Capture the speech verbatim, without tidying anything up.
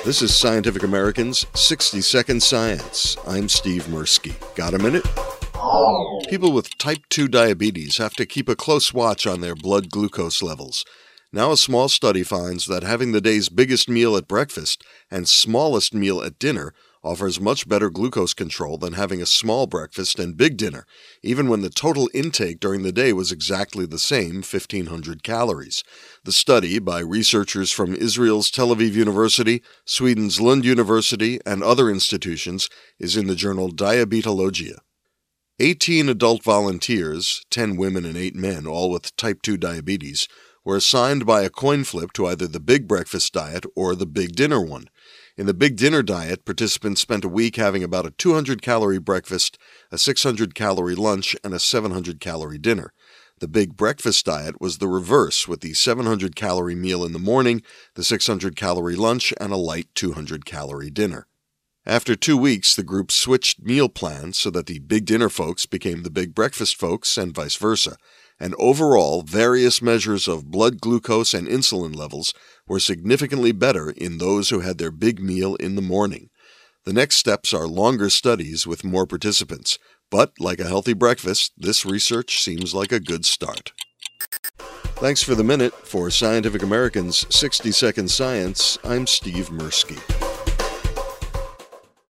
This is Scientific American's sixty second Science. I'm Steve Mirsky. Got a minute? People with type two diabetes have to keep a close watch on their blood glucose levels. Now a small study finds that having the day's biggest meal at breakfast and smallest meal at dinner offers much better glucose control than having a small breakfast and big dinner, even when the total intake during the day was exactly the same, fifteen hundred calories. The study, by researchers from Israel's Tel Aviv University, Sweden's Lund University, and other institutions, is in the journal Diabetologia. eighteen adult volunteers, ten women and eight men, all with type two diabetes, were assigned by a coin flip to either the big breakfast diet or the big dinner one. In the big dinner diet, participants spent a week having about a two hundred calorie breakfast, a six hundred calorie lunch, and a seven hundred calorie dinner. The big breakfast diet was the reverse, with the seven hundred calorie meal in the morning, the six hundred calorie lunch, and a light two hundred calorie dinner. After two weeks, the group switched meal plans so that the big dinner folks became the big breakfast folks and vice versa. And overall, various measures of blood glucose and insulin levels were significantly better in those who had their big meal in the morning. The next steps are longer studies with more participants, but like a healthy breakfast, this research seems like a good start. Thanks for the minute. For Scientific American's sixty second Science, I'm Steve Mirsky.